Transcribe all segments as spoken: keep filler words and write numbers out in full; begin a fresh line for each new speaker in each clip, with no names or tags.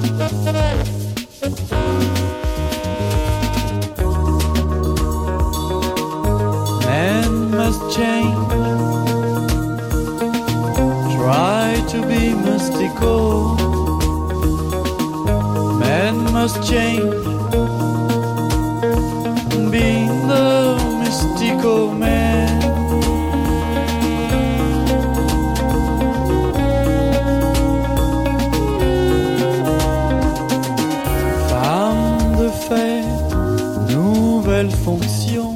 Man must change, try to be mystical. Man must change, be the mystical man. Femme de fête, nouvelle fonction,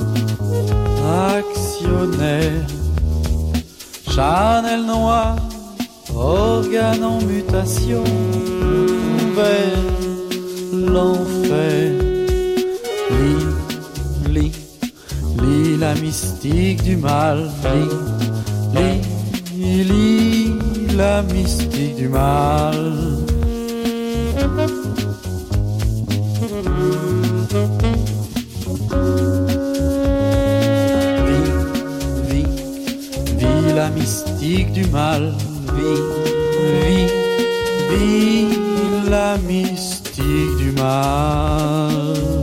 actionnaire, Chanel noir, organe en mutation vers l'enfer. Lis, lis, lis la mystique du mal. Lis, lis, lis la mystique du mal. La mystique du mal, vis, vis, vis la mystique du mal.